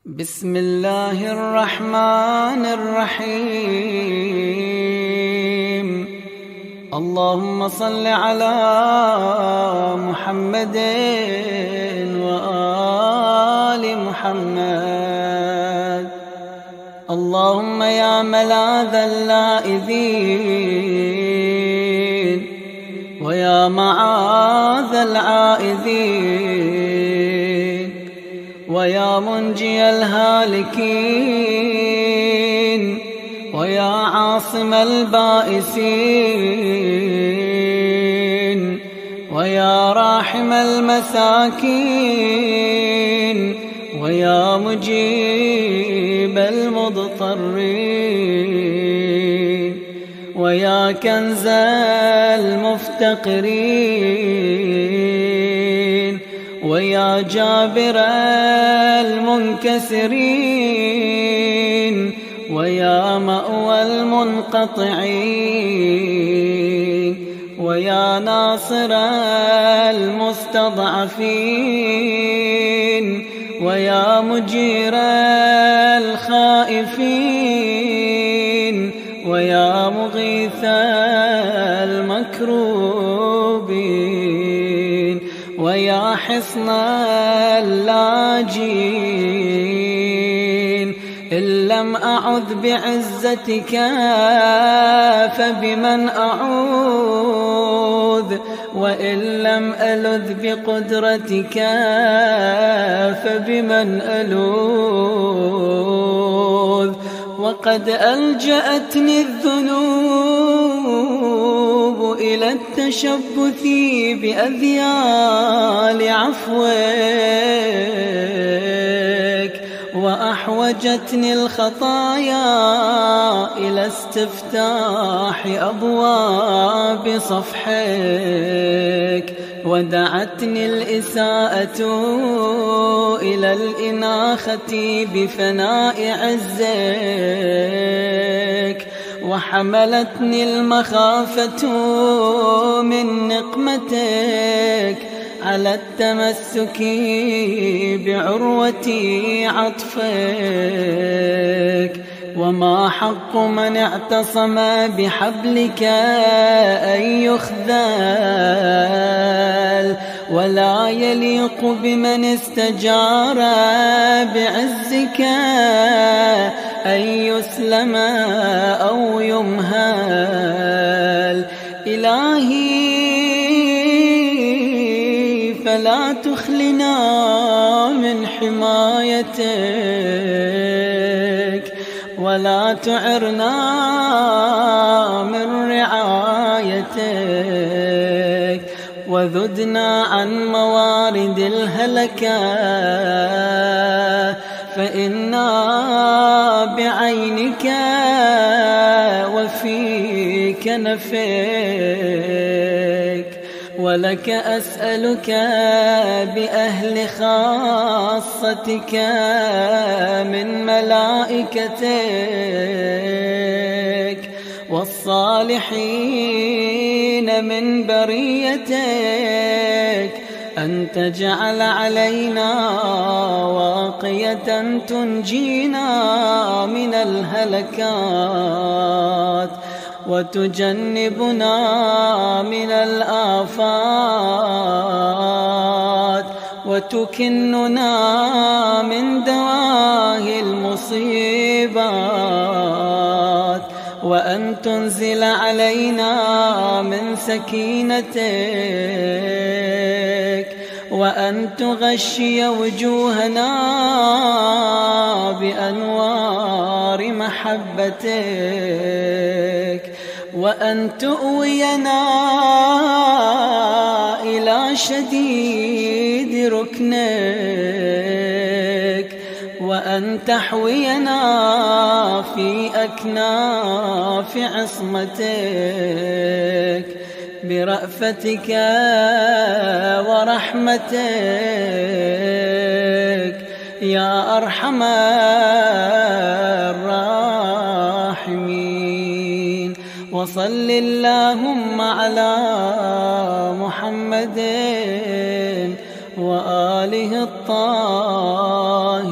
بسم الله الرحمن الرحيم. اللهم صل على محمد وآل محمد. اللهم يا ملاذ اللاذين ويا معاذ العائذين ويا منجي الهالكين ويا عاصم البائسين ويا راحم المساكين ويا مجيب المضطرين ويا كنز المفتقرين ويا جابر المنكسرين ويا مأوى المنقطعين ويا ناصر المستضعفين ويا مجير الخائفين ويا مغيث المكروبين ويا حصن اللاجين. إن لم أعذ بعزتك فبمن أعوذ، وإن لم ألذ بقدرتك فبمن ألوذ. وقد ألجأتني الذنوب إلى التشبث بأذيال عفوك، وأحوجتني الخطايا إلى استفتاح أبواب صفحك، ودعتني الإساءة إلى الإناخة بفناء عزك، وحملتني المخافة من نقمتك على التمسك بعروة عطفك. وما حق من اعتصم بحبلك أن يخذل، ولا يليق بمن استجار بعزك أن يسلم أو يمهل. إلهي فلا تخلنا من حمايتك، ولا تعرنا من رعايتك، وذدنا عن موارد الهلكة، فإنا بعينك وفيك نفيك. ولك أسألك بأهل خاصتك من ملائكتك والصالحين من بريتك أن تجعل علينا واقية تنجينا من الهلكات، وتجنبنا من الآفات، وتكننا من دواهي المصيبات، وأن تنزل علينا من سكينتك، وأن تغشي وجوهنا بأنوار محبتك، وأن تؤوينا إلى شديد ركنك، وأن تحوينا في أكناف عصمتك برأفتك ورحمتك يا أرحم الراحمين. وصل اللهم على محمد وآله الطاهرين